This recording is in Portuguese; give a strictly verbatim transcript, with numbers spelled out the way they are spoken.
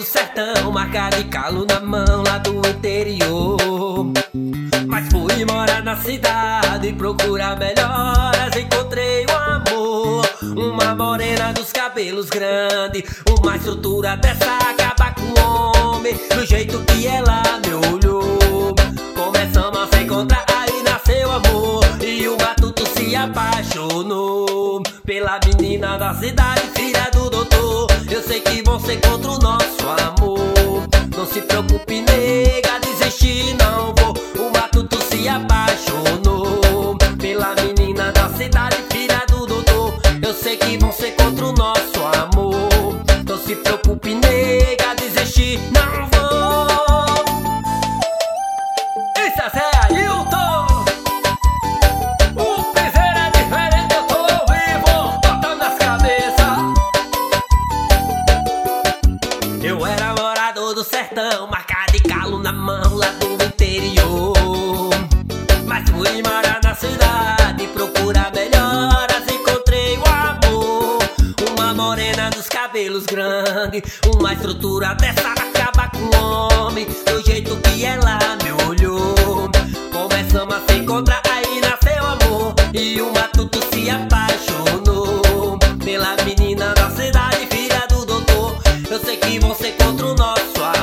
sertão, marca de calo na mão lá do interior. Mas fui morar na cidade, procurar melhoras, encontrei um amor. Uma morena dos cabelos grandes, uma estrutura dessa acaba com o homem. Do jeito que ela me olhou, começamos a se encontrar, aí nasceu amor. E o matuto se apaixonou pela menina da cidade, filha do doutor. Eu sei que você contra o nosso amor. Não se preocupe, nega, desistir não vou. O matuto se apaixonou pela menina da cidade, filha do doutor. Eu sei que vão ser contra o nosso amor. Não se preocupe, nega, desistir não vou. Isso é Ailton. O piseiro é diferente, eu tô ao vivo, botando as cabeças. Eu era morador do sertão, marca de calo na mão lá do interior. Mas fui morar na cidade, procurar melhoras, encontrei o amor. Uma morena dos cabelos grandes, uma estrutura dessa acaba com o homem. Do jeito que ela me olhou, começamos a se encontrar, aí nasceu amor. E o matuto se apaixonou pela menina da cidade, filha do doutor. Eu sei que você contra o nosso amor.